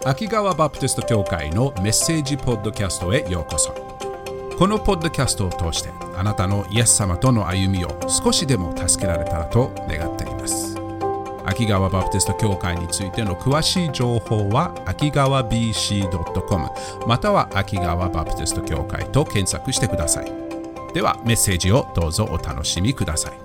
秋川バプテスト教会のメッセージポッドキャストへようこそ。このポッドキャストを通してあなたのイエス様との歩みを少しでも助けられたらと願っています。秋川バプテスト教会についての詳しい情報は秋川 BC.com または秋川バプテスト教会と検索してください。ではメッセージをどうぞお楽しみください。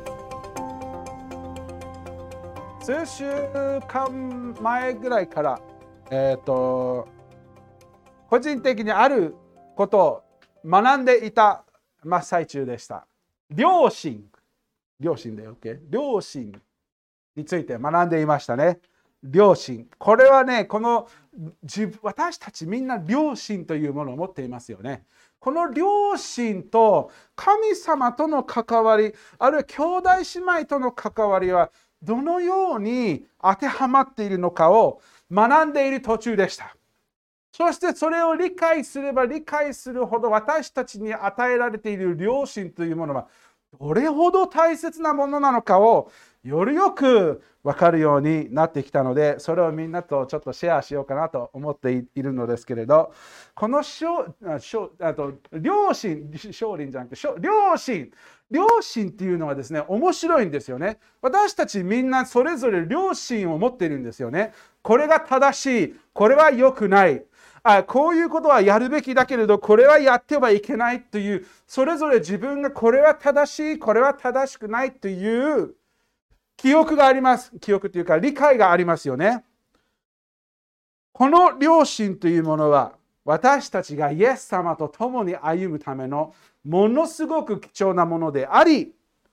数週間前ぐらいから個人的にあることを学んでいた真っ最中でした。良心で OK？ 良心について学んでいましたね。良心。これはね、私たちみんな良心というものを持っていますよね。この良心と神様との関わり、あるいは兄弟姉妹との関わりはどのように当てはまっているのかを学んでいる途中でした。そしてそれを理解すれば理解するほど私たちに与えられている良心というものはどれほど大切なものなのかをよりよく分かるようになってきたので、それをみんなとちょっとシェアしようかなと思っているのですけれど、この良心っていうのはですね、面白いんですよね。私たちみんなそれぞれ良心を持っているんですよね。これが正しい、これは良くない。こういうことはやるべきだけれど、これはやってはいけないという、それぞれ自分がこれは正しい、これは正しくないという記憶があります。記憶というか理解がありますよね。この良心というものは、私たちがイエス様と共に歩むためのものすごく貴重なものであり、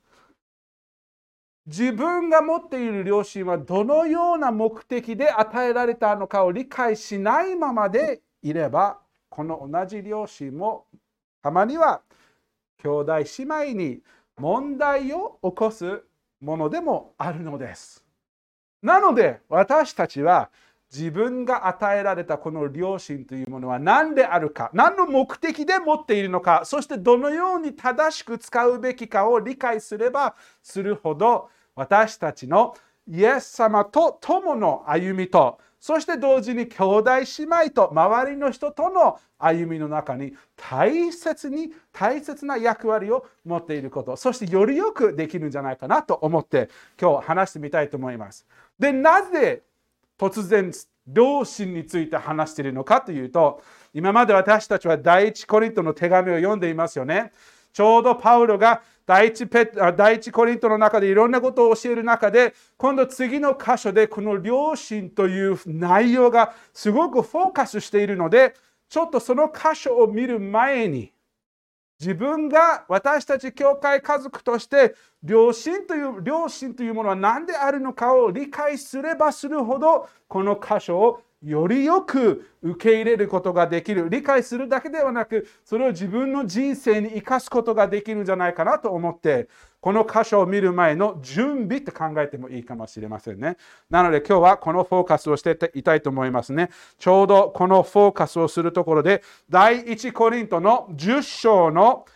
自分が持っている良心はどのような目的で与えられたのかを理解しないままでいれば、この同じ良心もたまには兄弟姉妹に問題を起こすものでもあるのです。なので私たちは自分が与えられたこの良心というものは何であるか、何の目的で持っているのか、そしてどのように正しく使うべきかを理解すればするほど、私たちのイエス様と共の歩みと、そして同時に兄弟姉妹と周りの人との歩みの中に大切な役割を持っていること、そしてよりよくできるんじゃないかなと思って今日話してみたいと思います。で、なぜ突然良心について話しているのかというと、今まで私たちは第一コリントの手紙を読んでいますよね。ちょうどパウロが第一コリントの中でいろんなことを教える中で、今度次の箇所でこの良心という内容がすごくフォーカスしているので、ちょっとその箇所を見る前に、自分が私たち教会家族として良心というものは何であるのかを理解すればするほど、この箇所をよりよく受け入れることができる。理解するだけではなく、それを自分の人生に生かすことができるんじゃないかなと思って、この箇所を見る前の準備って考えてもいいかもしれませんね。なので今日はこのフォーカスをしていたいと思いますね。ちょうどこのフォーカスをするところで、第一コリントの10章の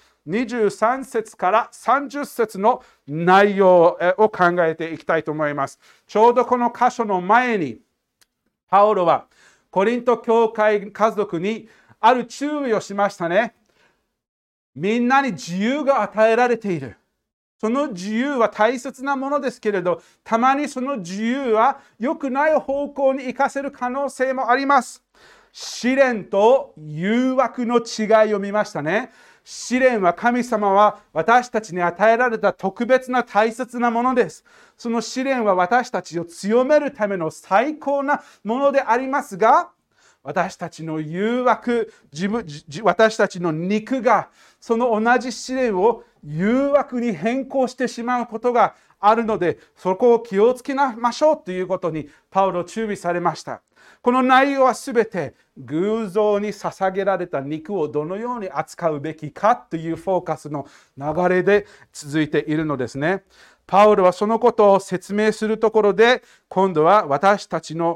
23節から30節の内容を考えていきたいと思います。ちょうどこの箇所の前に、パウロはコリント教会家族にある注意をしましたね。みんなに自由が与えられている。その自由は大切なものですけれど、たまにその自由は良くない方向に行かせる可能性もあります。試練と誘惑の違いを見ましたね。試練は神様は私たちに与えられた特別な大切なものです。その試練は私たちを強めるための最高なものでありますが、私たちの誘惑、私たちの肉がその同じ試練を誘惑に変更してしまうことがあるので、そこを気をつけましょうということにパウロ注意されました。この内容はすべて偶像に捧げられた肉をどのように扱うべきかというフォーカスの流れで続いているのですね。パウロはそのことを説明するところで、今度は私たちの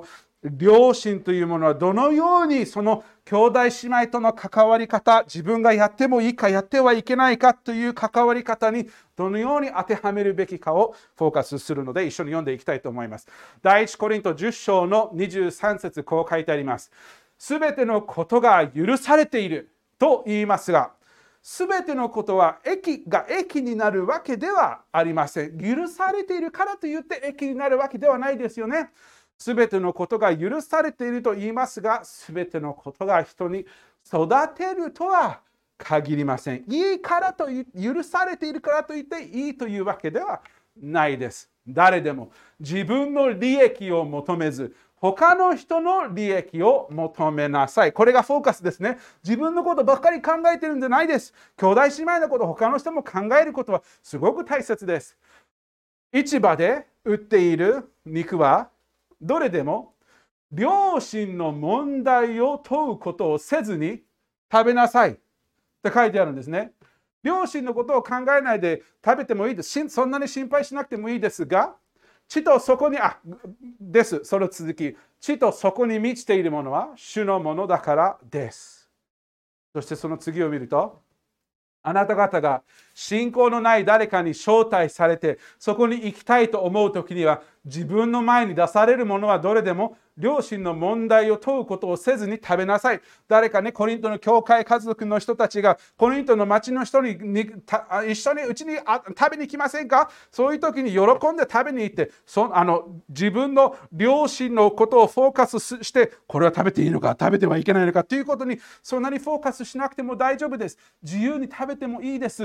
両親というものはどのようにその兄弟姉妹との関わり方、自分がやってもいいかやってはいけないかという関わり方にどのように当てはめるべきかをフォーカスするので、一緒に読んでいきたいと思います。第一コリント10章の23節、こう書いてあります。すべてのことが許されていると言いますが、すべてのことは益になるわけではありません。許されているからといって益になるわけではないですよね。すべてのことが許されていると言いますが、すべてのことが人に育てるとは限りません。いいからと許されているからといっていいというわけではないです。誰でも自分の利益を求めず、他の人の利益を求めなさい。これがフォーカスですね。自分のことばっかり考えてるんじゃないです。兄弟姉妹のこと、他の人も考えることはすごく大切です。市場で売っている肉はどれでも良心の問題を問うことをせずに食べなさいって書いてあるんですね。良心のことを考えないで食べてもいいです。そんなに心配しなくてもいいですが、地と底に、その続き、地と底に満ちているものは主のものだからです。そしてその次を見ると、あなた方が信仰のない誰かに招待されて、そこに行きたいと思うときには、自分の前に出されるものはどれでも良心の問題を問うことをせずに食べなさい。誰かね、コリントの教会家族の人たちがコリントの町の人に一緒にうちに食べに来ませんか？そういう時に喜んで食べに行って、自分の良心のことをフォーカスして、これは食べていいのか食べてはいけないのかということにそんなにフォーカスしなくても大丈夫です。自由に食べてもいいです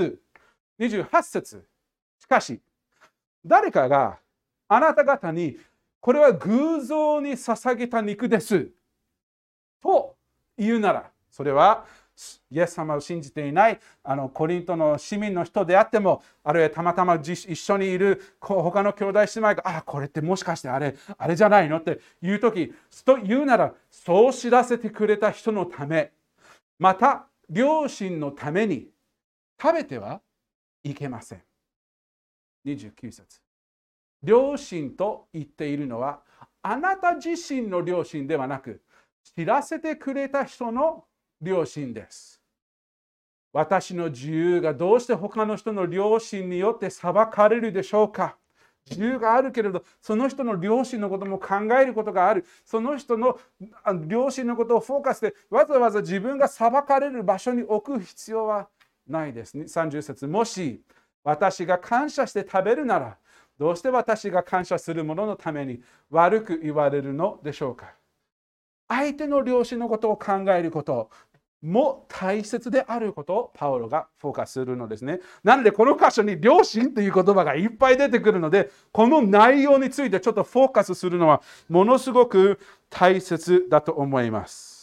。28節。しかし誰かがあなた方にこれは偶像に捧げた肉ですと言うなら、それはイエス様を信じていないコリントの市民の人であっても、あるいはたまたま一緒にいる他の兄弟姉妹が、これってもしかしてあれじゃないのっていう時と言うなら、そう知らせてくれた人のため、また両親のために食べてはいけません。29節。良心と言っているのは、あなた自身の良心ではなく、知らせてくれた人の良心です。私の自由がどうして他の人の良心によって裁かれるでしょうか？自由があるけれど、その人の良心のことも考えることがある。その人の良心のことをフォーカスでわざわざ自分が裁かれる場所に置く必要はないですね。30節。もし私が感謝して食べるなら、どうして私が感謝するもののために悪く言われるのでしょうか？相手の良心のことを考えることも大切であることをパウロがフォーカスするのですね。なのでこの箇所に良心という言葉がいっぱい出てくるので、この内容についてちょっとフォーカスするのはものすごく大切だと思います。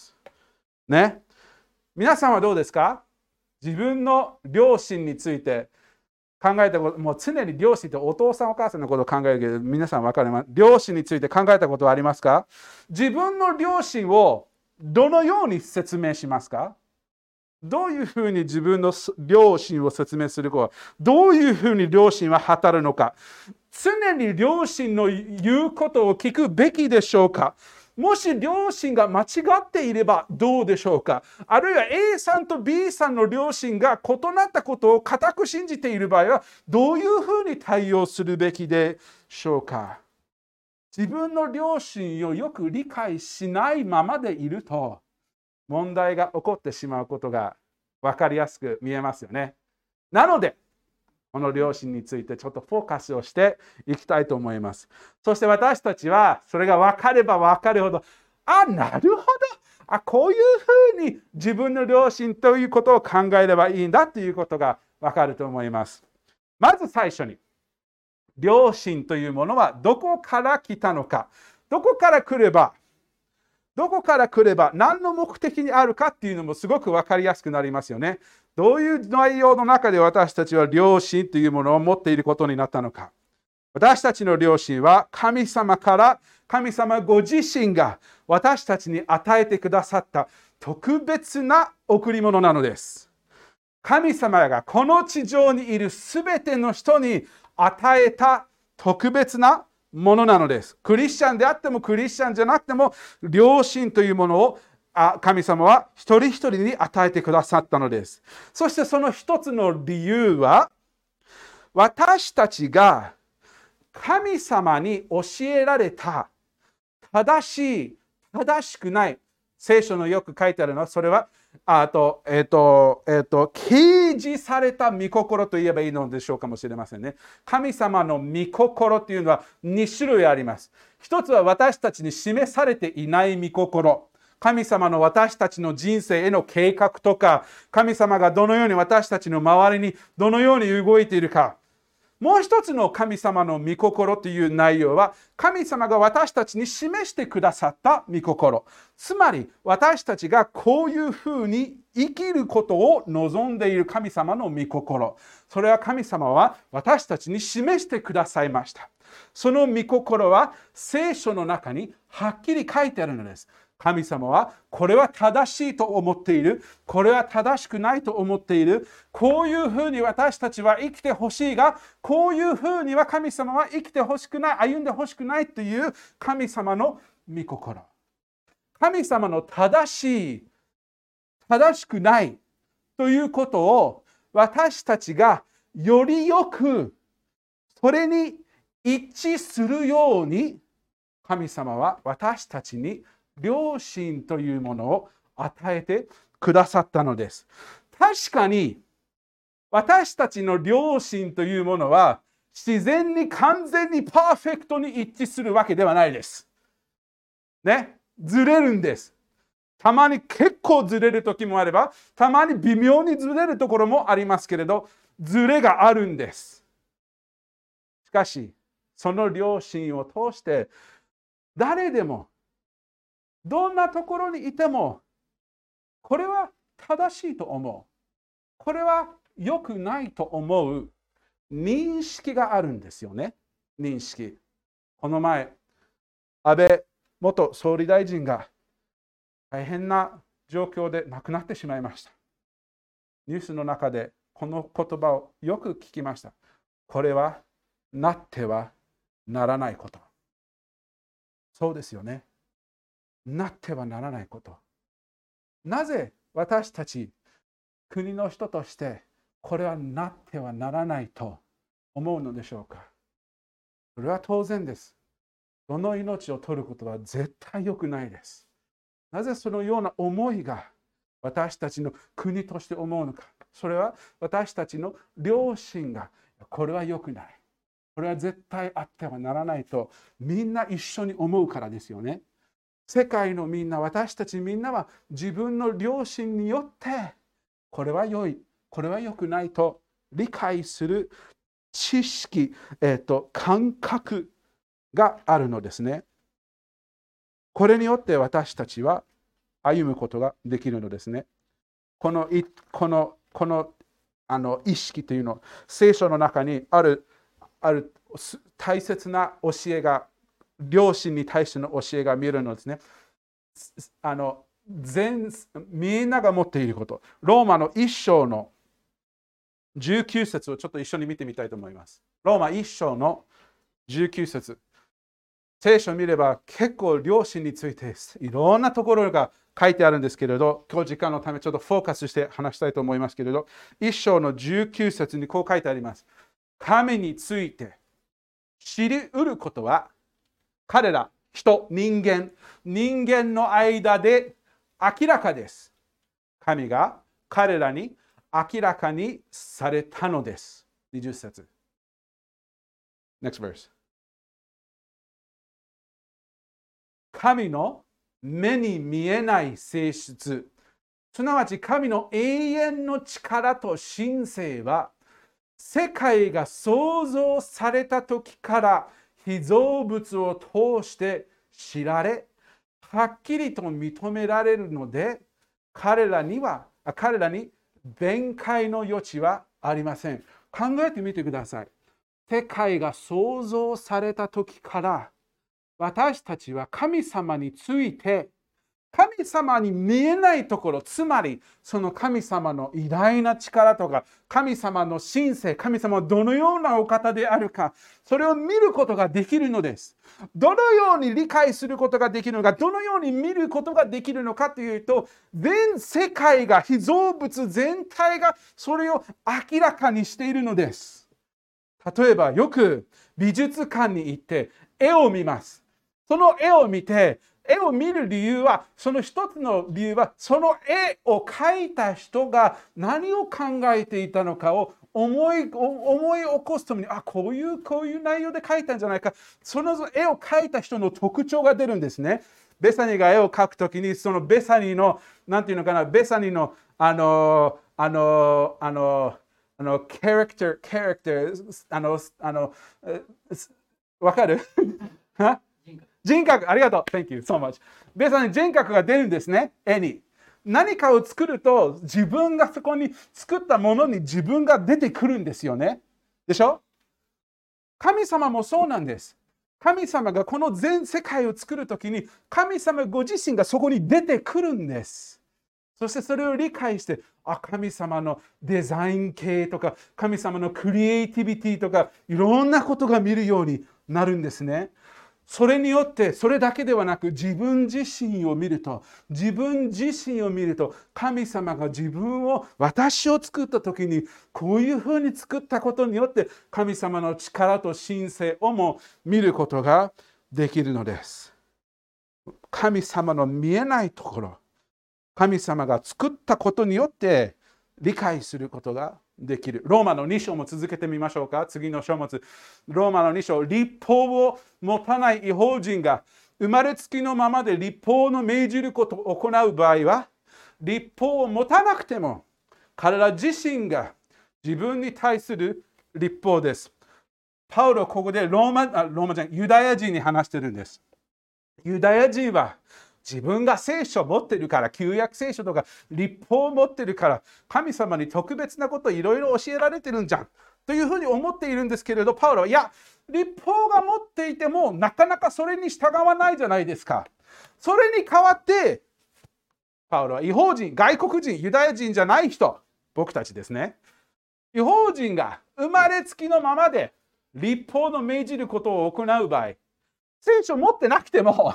ね。皆さんはどうですか？自分の良心について考えたこと、もう常に両親ってお父さんお母さんのことを考えるけど、皆さん分かります。両親について考えたことはありますか？自分の両親をどのように説明しますか？どういうふうに自分の両親を説明するか、どういうふうに両親は働くのか、常に両親の言うことを聞くべきでしょうか？もし両親が間違っていればどうでしょうか？あるいは A さんと B さんの両親が異なったことを固く信じている場合はどういうふうに対応するべきでしょうか？自分の両親をよく理解しないままでいると問題が起こってしまうことが分かりやすく見えますよね。なのでこの両親についてちょっとフォーカスをしていきたいと思います。そして私たちはそれが分かれば分かるほど、なるほど、こういうふうに自分の両親ということを考えればいいんだということが分かると思います。まず最初に、両親というものはどこから来たのか、どこから来れば何の目的にあるかっていうのもすごく分かりやすくなりますよね。どういう内容の中で私たちは良心というものを持っていることになったのか。私たちの良心は神様から神様ご自身が私たちに与えてくださった特別な贈り物なのです。神様がこの地上にいるすべての人に与えた特別なものなのです。クリスチャンであってもクリスチャンじゃなくても、良心というものを神様は一人一人に与えてくださったのです。そしてその一つの理由は、私たちが神様に教えられた正しい、正しくない、聖書のよく書いてあるのは、それは掲示された御心と言えばいいのでしょうかもしれませんね。神様の御心というのは2種類あります。一つは私たちに示されていない御心。神様の私たちの人生への計画とか、神様がどのように私たちの周りにどのように動いているか。もう一つの神様の御心という内容は、神様が私たちに示してくださった御心。つまり、私たちがこういうふうに生きることを望んでいる神様の御心。それは神様は私たちに示してくださいました。その御心は聖書の中にはっきり書いてあるのです。神様はこれは正しいと思っている。これは正しくないと思っている。こういうふうに私たちは生きてほしいが、こういうふうには神様は生きてほしくない、歩んでほしくないという神様の御心。神様の正しい、正しくないということを私たちがよりよくそれに一致するように、神様は私たちに良心というものを与えてくださったのです。確かに私たちの良心というものは自然に完全にパーフェクトに一致するわけではないです。ね、ずれるんです。たまに結構ずれる時もあれば、たまに微妙にずれるところもありますけれど、ずれがあるんです。しかし、その良心を通して誰でもどんなところにいても、これは正しいと思う。これは良くないと思う認識があるんですよね。認識。この前、安倍元総理大臣が大変な状況で亡くなってしまいました。ニュースの中でこの言葉をよく聞きました。これはなってはならないこと。そうですよね。なってはならないこと。なぜ私たち国の人としてこれはなってはならないと思うのでしょうか。それは当然です。その命を取ることは絶対良くないです。なぜそのような思いが私たちの国として思うのか。それは私たちの良心がこれは良くない。これは絶対あってはならないとみんな一緒に思うからですよね。世界のみんな、私たちみんなは自分の良心によってこれは良い、これは良くないと理解する知識、感覚があるのですね。これによって私たちは歩むことができるのですね。この意識というの、聖書の中にある大切な教えが、良心に対しての教えが見えるのですね。みんなが持っていること。ローマの1章の19節をちょっと一緒に見てみたいと思います。ローマ1章の19節。聖書を見れば結構良心についていろんなところが書いてあるんですけれど、今日時間のためちょっとフォーカスして話したいと思いますけれど、1章の19節にこう書いてあります。神について知り得ることは彼ら、人間の間で明らかです。神が彼らに明らかにされたのです。20節。Next verse。神の目に見えない性質、すなわち神の永遠の力と神性は、世界が創造された時から被造物を通して知られ、はっきりと認められるので、彼らに弁解の余地はありません。考えてみてください。世界が創造された時から、私たちは神様について神様に見えないところ、つまりその神様の偉大な力とか、神様の神性、神様はどのようなお方であるか、それを見ることができるのです。どのように理解することができるのか、どのように見ることができるのかというと、全世界が、被造物全体がそれを明らかにしているのです。例えば、よく美術館に行って絵を見ます。その絵を見て、絵を見る理由は、その一つの理由は、その絵を描いた人が何を考えていたのかを思い起こすために、こういう内容で描いたんじゃないか。その絵を描いた人の特徴が出るんですね。ベサニーが絵を描くときに、そのベサニーの、なんていうのかな、ベサニーの、キャラクター、わかる人格、ありがとう。Thank you so much. ベサニー人格が出るんですね、絵に。何かを作ると、自分がそこに作ったものに自分が出てくるんですよね。でしょ？神様もそうなんです。神様がこの全世界を作るときに、神様ご自身がそこに出てくるんです。そしてそれを理解して、神様のデザイン系とか、神様のクリエイティビティとか、いろんなことが見るようになるんですね。それによって、それだけではなく、自分自身を見ると、神様が私を作った時に、こういうふうに作ったことによって、神様の力と神性をも見ることができるのです。神様の見えないところ、神様が作ったことによって理解することができる。ローマの2章も続けてみましょうか。次の書物。ローマの2章。律法を持たない異邦人が生まれつきのままで律法の命じることを行う場合は、律法を持たなくても彼ら自身が自分に対する律法です。パウロはここでユダヤ人に話してるんです。ユダヤ人は自分が聖書を持っているから、旧約聖書とか律法を持っているから、神様に特別なことをいろいろ教えられてるんじゃんというふうに思っているんですけれど、パウロは、いや、律法が持っていてもなかなかそれに従わないじゃないですか。それに代わって、パウロは異邦人、外国人、ユダヤ人じゃない人、僕たちですね。異邦人が生まれつきのままで律法の命じることを行う場合、聖書を持ってなくても、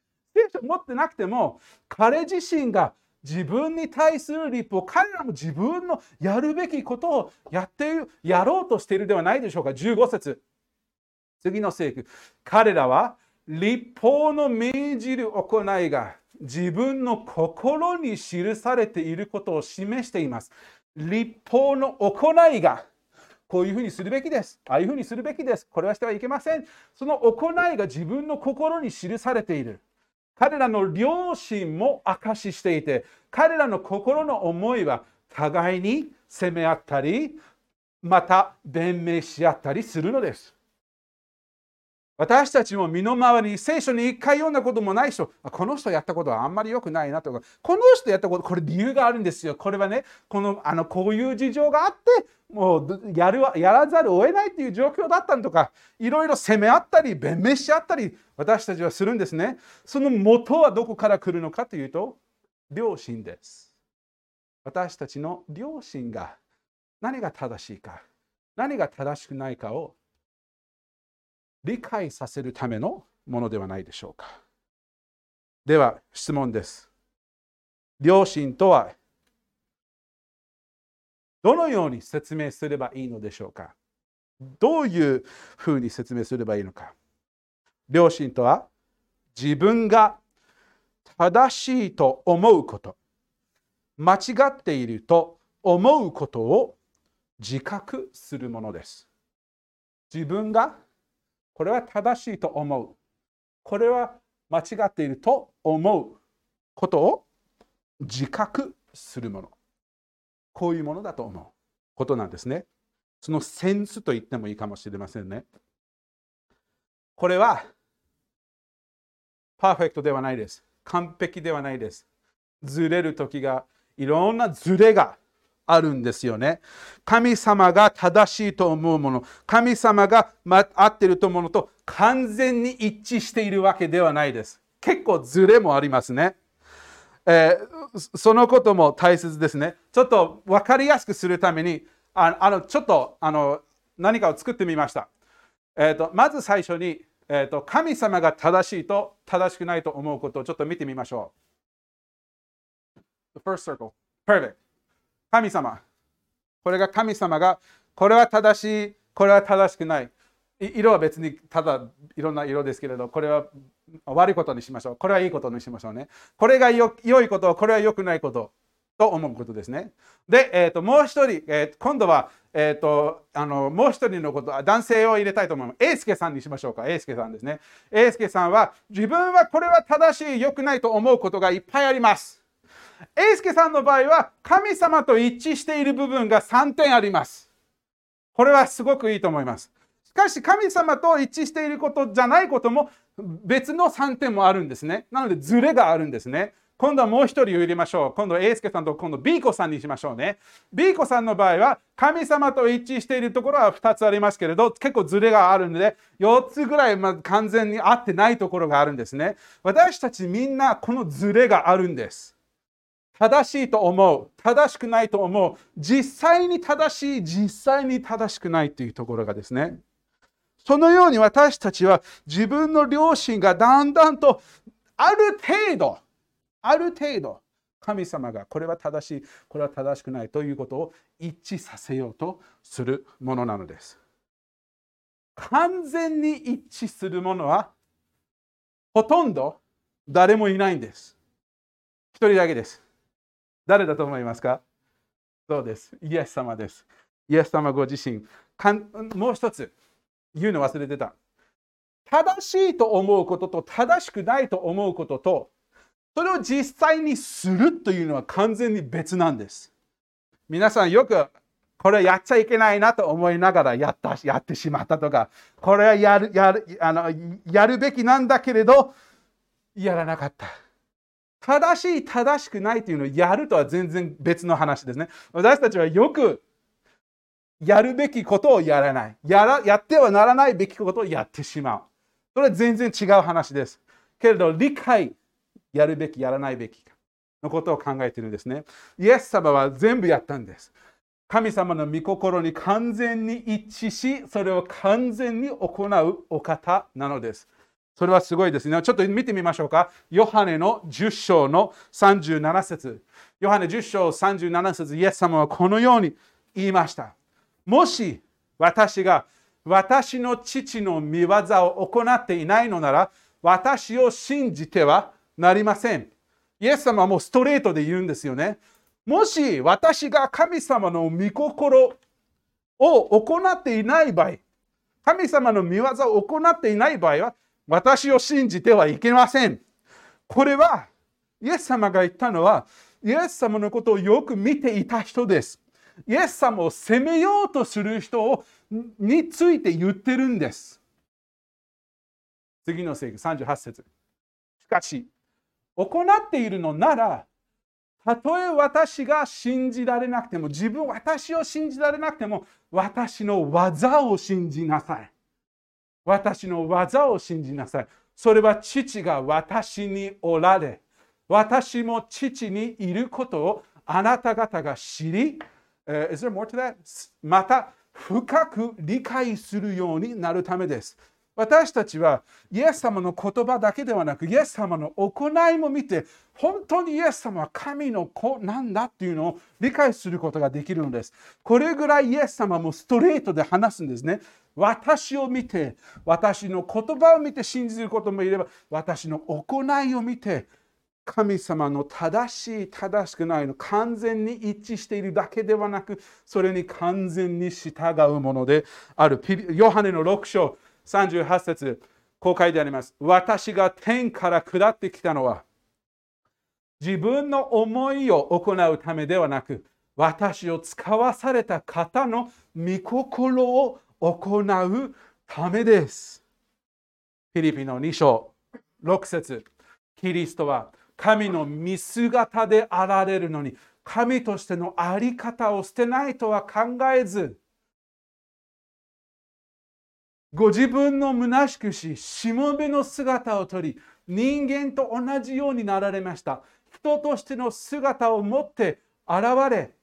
彼自身が自分に対する律法、彼らも自分のやるべきことをやろうとしているではないでしょうか。15節。次の聖句。彼らは律法の命じる行いが自分の心に記されていることを示しています。律法の行いがこういうふうにするべきです。ああいうふうにするべきです。これはしてはいけません。その行いが自分の心に記されている。彼らの良心も証ししていて、彼らの心の思いは互いに責め合ったり、また弁明し合ったりするのです。私たちも身の回りに聖書に一回読んだこともない人、この人やったことはあんまり良くないなとか、この人やったこと、これ理由があるんですよ。これはね、こういう事情があって、もうやらざるを得ないという状況だったんとか、いろいろ責め合ったり、弁明し合ったり、私たちはするんですね。その元はどこから来るのかというと、良心です。私たちの良心が何が正しいか、何が正しくないかを理解させるためのものではないでしょうか。では質問です。良心とはどのように説明すればいいのでしょうか。どういうふうに説明すればいいのか。良心とは自分が正しいと思うこと、間違っていると思うことを自覚するものです。自分がこれは正しいと思う。これは間違っていると思うことを自覚するもの。こういうものだと思うことなんですね。そのセンスと言ってもいいかもしれませんね。これはパーフェクトではないです。完璧ではないです。ずれる時がいろんなずれがあるんですよね。神様が正しいと思うもの、神様が合っていると思うのと完全に一致しているわけではないです。結構ずれもありますね。 そのことも大切ですね。ちょっと分かりやすくするために、ちょっと何かを作ってみました。まず最初に、神様が正しいと正しくないと思うことをちょっと見てみましょう。The first circle. Perfect. 神様。これが神様が、これは正しい、これは正しくない。色は別にただいろんな色ですけれど、これは悪いことにしましょう。これはいいことにしましょうね。これが良いこと、これは良くないことと思うことですね。で、もう一人、今度は、もう一人のこと、男性を入れたいと思います。英介さんにしましょうか。英介さんですね。英介さんは、自分はこれは正しい、良くないと思うことがいっぱいあります。英介さんの場合は、神様と一致している部分が3点あります。これはすごくいいと思います。しかし、神様と一致していることじゃないことも別の3点もあるんですね。なので、ズレがあるんですね。今度はもう一人を入れましょう。今度は英介さんと今度 B 子さんにしましょうね。B 子さんの場合は、神様と一致しているところは2つありますけれど、結構ズレがあるので、4つぐらい完全に合ってないところがあるんですね。私たちみんなこのズレがあるんです。正しいと思う、正しくないと思う、実際に正しい、実際に正しくないというところがですね。そのように私たちは自分の良心がだんだんとある程度、神様がこれは正しい、これは正しくないということを一致させようとするものなのです。完全に一致するものはほとんど誰もいないんです。一人だけです。誰だと思いますか？そうです。イエス様です。イエス様ご自身。もう一つ言うの忘れてた。正しいと思うことと正しくないと思うことと、それを実際にするというのは完全に別なんです。皆さんよくこれやっちゃいけないなと思いながらやってしまったとか、これはやるべきなんだけれどやらなかった。正しい正しくないというのをやるとは全然別の話ですね。私たちはよくやるべきことをやらない。やってはならないべきことをやってしまう。それは全然違う話です。けれど理解、やるべき、やらないべきのことを考えているんですね。イエス様は全部やったんです。神様の御心に完全に一致し、それを完全に行うお方なのです。それはすごいですね。ちょっと見てみましょうか。ヨハネの10章の37節。ヨハネ10章37節、イエス様はこのように言いました。もし私が私の父の御業を行っていないのなら、私を信じてはなりません。イエス様はもうストレートで言うんですよね。もし私が神様の御心を行っていない場合、神様の御業を行っていない場合は、私を信じてはいけません。これは、イエス様が言ったのは、イエス様のことをよく見ていた人です。イエス様を責めようとする人について言ってるんです。次の聖句38節。しかし、行っているのなら、たとえ私が信じられなくても、私を信じられなくても、私の技を信じなさい。私の技を信じなさい。それは父が私におられ、私も父にいることをあなた方が知り、Is there more to that? また深く理解するようになるためです。私たちはイエス様の言葉だけではなく、イエス様の行いも見て、本当にイエス様は神の子なんだっていうのを理解することができるのです。これぐらいイエス様もストレートで話すんですね。私を見て、私の言葉を見て信じることもいれば、私の行いを見て、神様の正しい正しくないの完全に一致しているだけではなく、それに完全に従うものである。ヨハネの6章38節、こう書いてあります。私が天から下ってきたのは、自分の思いを行うためではなく、私を使わされた方の御心を行うためです。フィリピの2章6節、キリストは神の見姿であられるのに、神としてのあり方を捨てないとは考えず、ご自分の虚しくし、しもべの姿をとり、人間と同じようになられました。 人としての姿を持って現れ、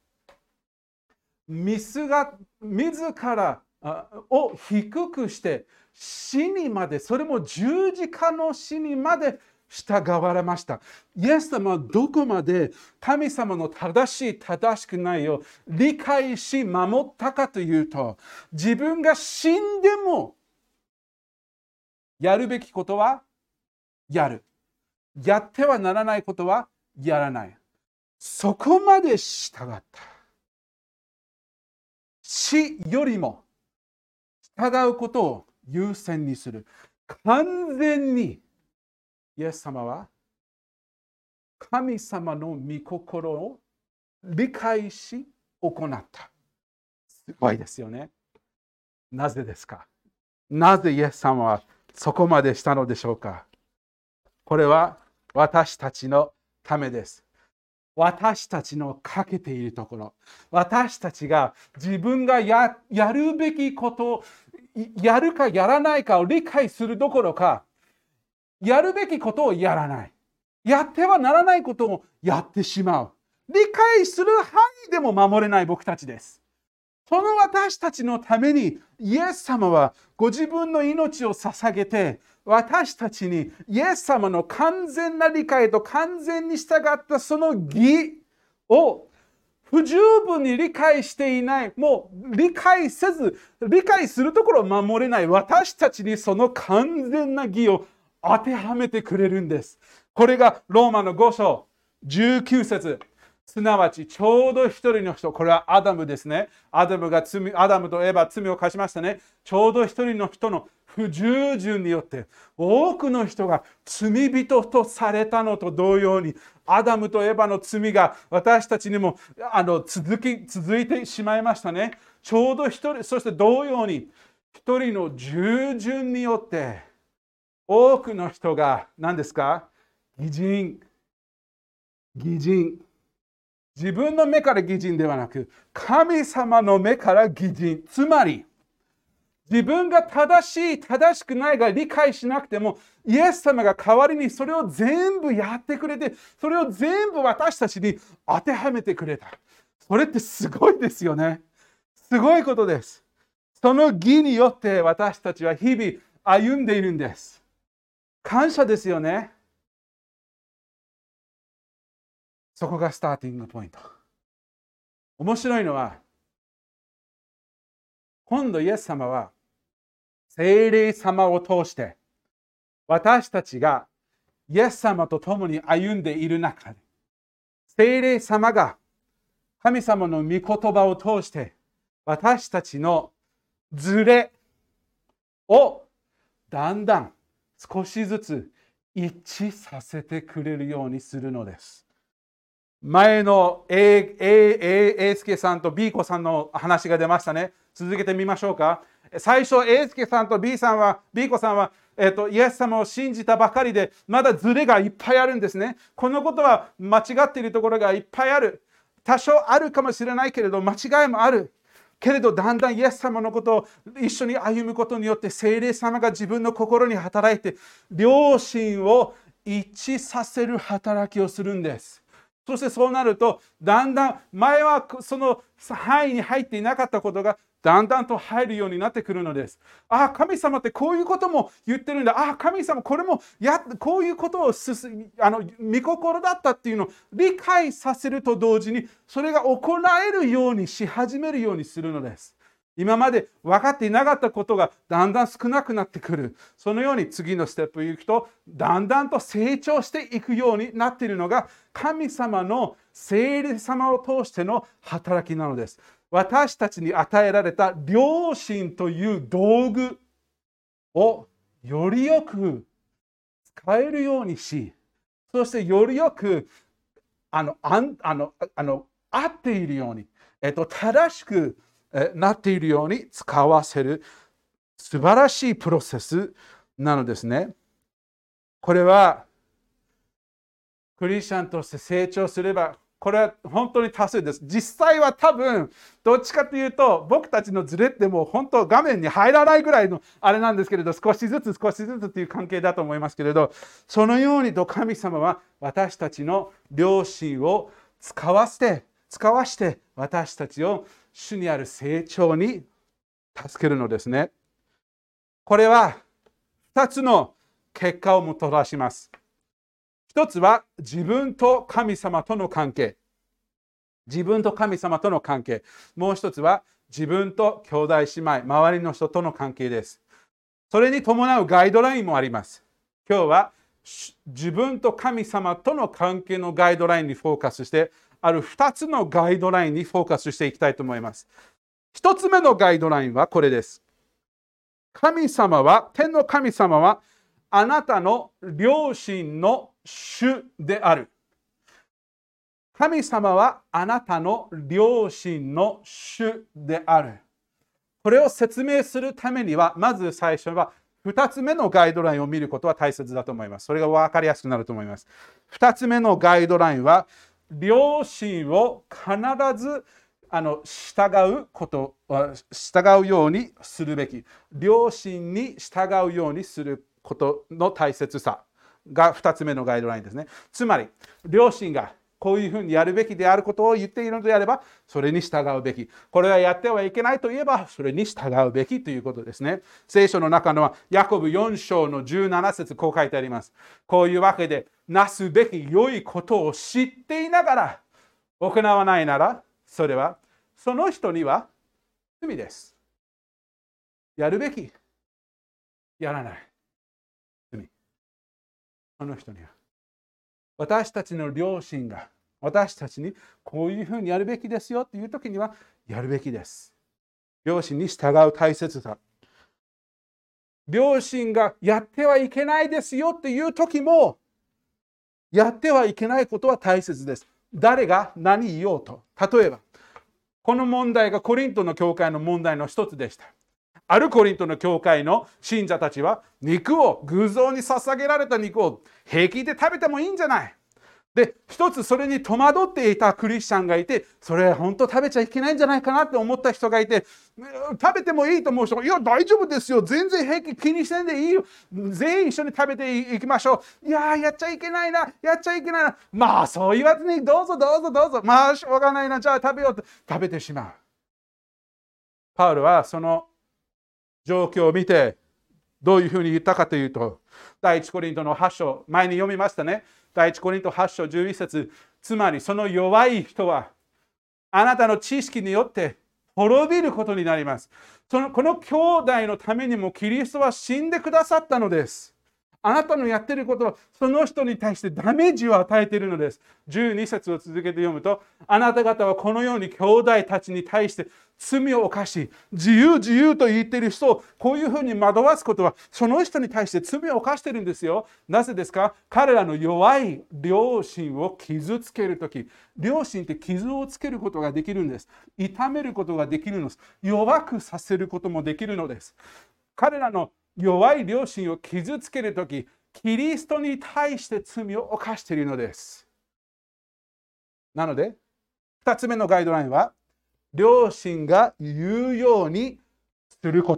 自らを低くして死にまで、それも十字架の死にまで従われました。イエス様はどこまで神様の正しい正しくないを理解し守ったかというと、自分が死んでもやるべきことはやる。やってはならないことはやらない。そこまで従った。死よりも従うことを優先にする。完全にイエス様は神様の御心を理解し行った。すごいですよね。なぜですか？なぜイエス様はそこまでしたのでしょうか？これは私たちのためです。私たちの欠けているところ、私たちが自分がやるべきことをやるかやらないかを理解するどころか、やるべきことをやらない。やってはならないことをやってしまう。理解する範囲でも守れない僕たちです。その私たちのためにイエス様はご自分の命を捧げて、私たちにイエス様の完全な理解と完全に従ったその義を不十分に理解していない、もう理解せず、理解するところを守れない私たちにその完全な義を当てはめてくれるんです。これがローマの5章19節。すなわちちょうど一人の人、これはアダムですね。アダムとエヴァ罪を犯しましたね。ちょうど一人の人の不従順によって多くの人が罪人とされたのと同様に、アダムとエヴァの罪が私たちにも続いてしまいましたね。ちょうど一人、そして同様に一人の従順によって多くの人が何ですか？義人。自分の目から義人ではなく、神様の目から義人。つまり、自分が正しくないが理解しなくても、イエス様が代わりにそれを全部やってくれて、それを全部私たちに当てはめてくれた。それってすごいですよね。すごいことです。その義によって私たちは日々歩んでいるんです。感謝ですよね。そこがスターティングポイント。面白いのは、今度イエス様は聖霊様を通して私たちがイエス様と共に歩んでいる中で、聖霊様が神様の御言葉を通して私たちのズレをだんだん少しずつ一致させてくれるようにするのです。前の A 介さんと B 子さんの話が出ましたね。続けてみましょうか。最初 A 介さんと B 子さんは、イエス様を信じたばかりでまだズレがいっぱいあるんですね。このことは間違っているところがいっぱいある。多少あるかもしれないけれど間違いもある。けれどだんだんイエス様のことを一緒に歩むことによって聖霊様が自分の心に働いて良心を一致させる働きをするんです。そしてそうなるとだんだん前はその範囲に入っていなかったことがだんだんと入るようになってくるのです。ああ、神様ってこういうことも言ってるんだ。ああ、神様これもこういうことを御心だったっていうのを理解させると同時にそれが行えるようにし始めるようにするのです。今まで分かっていなかったことがだんだん少なくなってくる。そのように次のステップに行くとだんだんと成長していくようになっているのが神様の聖霊様を通しての働きなのです。私たちに与えられた良心という道具をよりよく使えるようにし、そしてよりよく合っているように、正しくなっているように使わせる素晴らしいプロセスなのですね。これはクリスチャンとして成長すればこれは本当に多数です。実際は多分、どっちかというと、僕たちのズレってもう本当画面に入らないぐらいのあれなんですけれど、少しずつという関係だと思いますけれど、そのようにと神様は私たちの良心を使わして私たちを主にある成長に助けるのですね。これは2つの結果をもたらします。一つは自分と神様との関係。自分と神様との関係。もう一つは自分と兄弟姉妹、周りの人との関係です。それに伴うガイドラインもあります。今日は自分と神様との関係のガイドラインにフォーカスして、ある2つのガイドラインにフォーカスしていきたいと思います。1つ目のガイドラインはこれです。天の神様はあなたの良心の主である。神様はあなたの良心の主である。これを説明するためには、まず最初は2つ目のガイドラインを見ることは大切だと思います。それが分かりやすくなると思います。2つ目のガイドラインは、良心を必ず従うようにするべき。良心に従うようにすることの大切さが2つ目のガイドラインですね。つまり、良心がこういうふうにやるべきであることを言っているのであれば、それに従うべき。これはやってはいけないといえば、それに従うべきということですね。聖書の中のは、ヤコブ4章の17節、こう書いてあります。こういうわけで、なすべき良いことを知っていながら行わないなら、それはその人には罪です。やるべき、やらない。罪。その人には。私たちの良心が私たちにこういうふうにやるべきですよという時にはやるべきです。良心に従う大切さ。良心がやってはいけないですよという時もやってはいけないことは大切です。誰が何言おうと。例えば、この問題がコリントの教会の問題の一つでした。あるコリントの教会の信者たちは偶像に捧げられた肉を平気で食べてもいいんじゃない。で、一つそれに戸惑っていたクリスチャンがいて、それ本当食べちゃいけないんじゃないかなって思った人がいて、食べてもいいと思う人が、いや大丈夫ですよ、全然平気、気にしてんでいいよ、全員一緒に食べていきましょう。いややっちゃいけないな、まあそう言わずにどうぞ、まあしょうがないな、じゃあ食べようと食べてしまう。パウロはその状況を見てどういうふうに言ったかというと、第一コリントの8章、前に読みましたね。第一コリント8章11節、つまりその弱い人はあなたの知識によって滅びることになります。この兄弟のためにもキリストは死んでくださったのです。あなたのやっていることはその人に対してダメージを与えているのです。12節を続けて読むと、あなた方はこのように兄弟たちに対して罪を犯し、自由と言っている人をこういうふうに惑わすことはその人に対して罪を犯しているんですよ。なぜですか？彼らの弱い良心を傷つけるとき、良心って傷をつけることができるんです。痛めることができるのです。弱くさせることもできるのです。彼らの弱い良心を傷つけるとき、キリストに対して罪を犯しているのです。なので、2つ目のガイドラインは、良心が言うようにすること。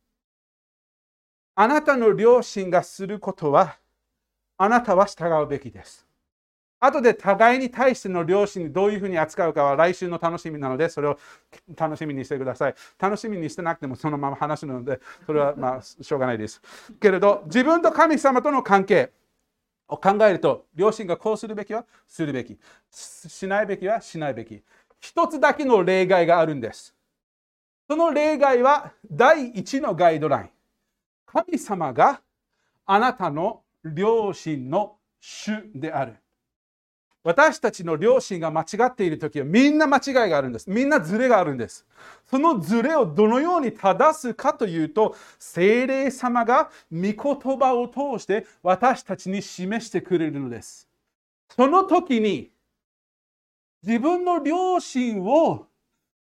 あなたの良心がすることは、あなたは従うべきです。後で互いに対しての良心にどういうふうに扱うかは来週の楽しみなので、それを楽しみにしてください。楽しみにしてなくてもそのまま話すので、それはまあしょうがないです。けれど、自分と神様との関係を考えると、良心がこうするべきはするべき、しないべきはしないべき。一つだけの例外があるんです。その例外は第一のガイドライン。神様があなたの良心の主である。私たちの良心が間違っているときはみんな間違いがあるんです。みんなズレがあるんです。そのズレをどのように正すかというと、聖霊様が御言葉を通して私たちに示してくれるのです。その時に自分の良心を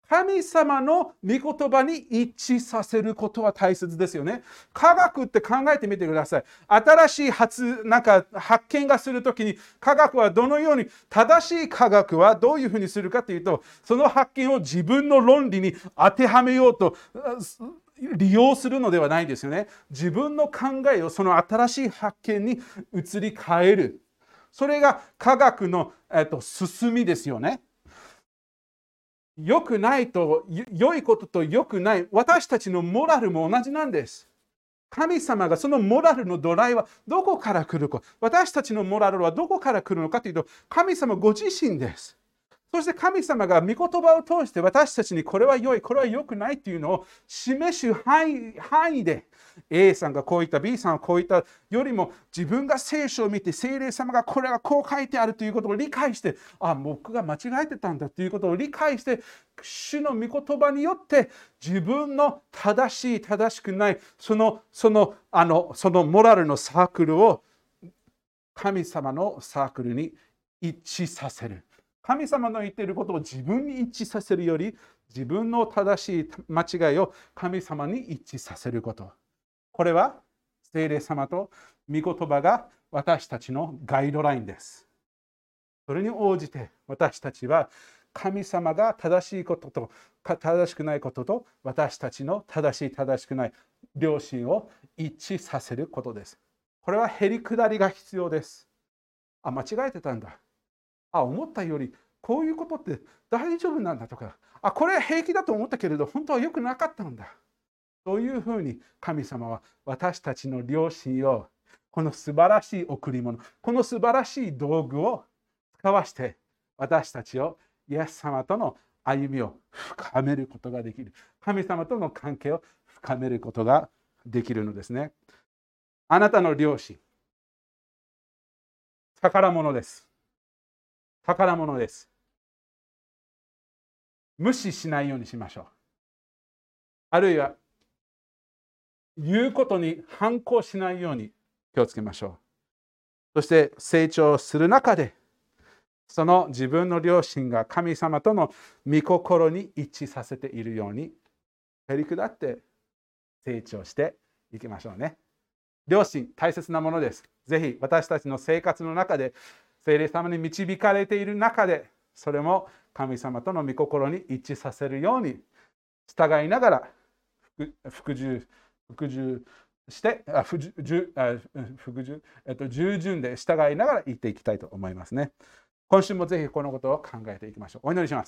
神様の御言葉に一致させることは大切ですよね。科学って考えてみてください。新しい発見がするときに、科学はどのように、正しい科学はどういうふうにするかというと、その発見を自分の論理に当てはめようと利用するのではないですよね。自分の考えをその新しい発見に移り変える。それが科学の、進みですよね。良くないと、良いことと良くない、私たちのモラルも同じなんです。神様がそのモラルの土台はどこから来るか、私たちのモラルはどこから来るのかというと、神様ご自身です。そして神様が御言葉を通して私たちにこれは良い、これは良くないというのを示す範囲で A さんがこう言った、B さんはこう言ったよりも自分が聖書を見て聖霊様がこれはこう書いてあるということを理解して、僕が間違えてたんだということを理解して、主の御言葉によって自分の正しい正しくないそのモラルのサークルを神様のサークルに一致させる。神様の言っていることを自分に一致させるより、自分の正しい間違いを神様に一致させること。これは聖霊様と御言葉が私たちのガイドラインです。それに応じて私たちは神様が正しいことと正しくないことと私たちの正しい正しくない良心を一致させることです。これはへりくだりが必要です。間違えてたんだ。思ったよりこういうことって大丈夫なんだとか、これは平気だと思ったけれど本当は良くなかったんだ。そういうふうに神様は私たちの良心を、この素晴らしい贈り物、この素晴らしい道具を使わして私たちをイエス様との歩みを深めることができる。神様との関係を深めることができるのですね。あなたの良心、宝物です。宝物です。無視しないようにしましょう。あるいは言うことに反抗しないように気をつけましょう。そして成長する中で、その自分の良心が神様との御心に一致させているように、へりくだって成長していきましょうね。良心、大切なものです。ぜひ私たちの生活の中で、聖霊様に導かれている中で、それも神様との御心に一致させるように従いながら服従して従順で従いながら生きていきたいと思いますね。今週もぜひこのことを考えていきましょう。お祈りします。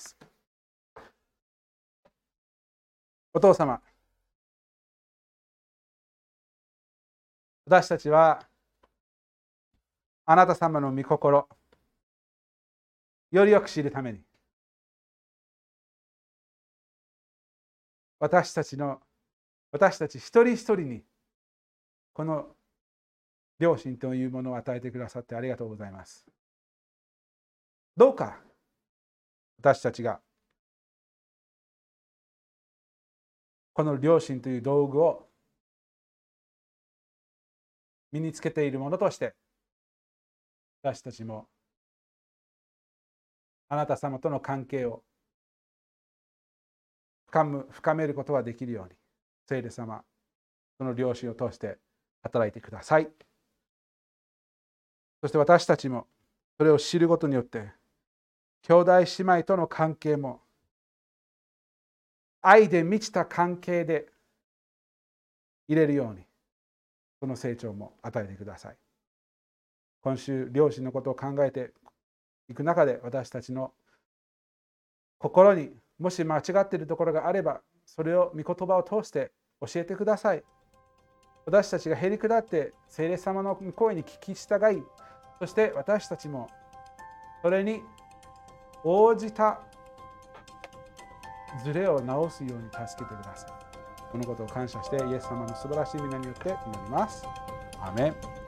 お父様、私たちはあなた様の御心、よりよく知るために、私たち一人一人にこの良心というものを与えてくださってありがとうございます。どうか私たちがこの良心という道具を身につけているものとして、私たちもあなた様との関係を深めることができるように、聖霊様、その良心を通して働いてください。そして私たちもそれを知ることによって、兄弟姉妹との関係も愛で満ちた関係で入れるように、その成長も与えてください。今週、良心のことを考えていく中で、私たちの心にもし間違っているところがあれば、それを御言葉を通して教えてください。私たちがへりくだって聖霊様の声に聞き従い、そして私たちもそれに応じたズレを直すように助けてください。このことを感謝して、イエス様の素晴らしい皆によって祈ります。アーメン。